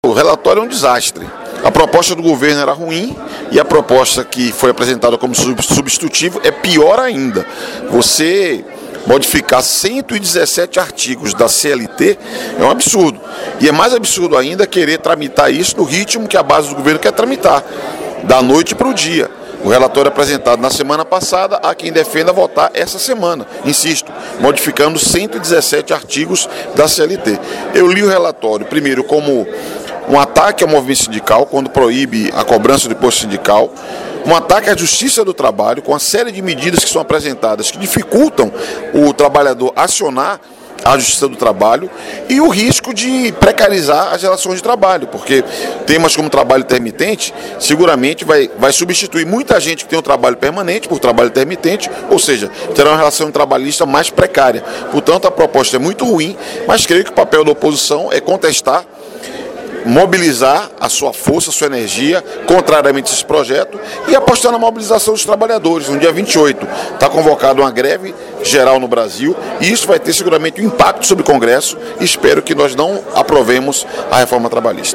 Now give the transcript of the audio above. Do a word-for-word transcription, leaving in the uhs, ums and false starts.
O relatório é um desastre. A proposta do governo era ruim e a proposta que foi apresentada como substitutivo é pior ainda. Você modificar cento e dezessete artigos da C L T é um absurdo. E é mais absurdo ainda querer tramitar isso no ritmo que a base do governo quer tramitar, da noite para o dia. O relatório apresentado na semana passada, há quem defenda votar essa semana, insisto, modificando cento e dezessete artigos da C L T. Eu li o relatório, primeiro, como um ataque ao movimento sindical, quando proíbe a cobrança do imposto sindical, um ataque à justiça do trabalho, com uma série de medidas que são apresentadas que dificultam o trabalhador acionar a justiça do trabalho e o risco de precarizar as relações de trabalho, porque temas como trabalho intermitente seguramente vai, vai substituir muita gente que tem um trabalho permanente por trabalho intermitente, ou seja, terá uma relação trabalhista mais precária. Portanto, a proposta é muito ruim, mas creio que o papel da oposição é contestar, mobilizar a sua força, a sua energia, contrariamente a esse projeto, e apostar na mobilização dos trabalhadores. No dia vinte e oito está convocada uma greve geral no Brasil, e isso vai ter seguramente um impacto sobre o Congresso, e espero que nós não aprovemos a reforma trabalhista.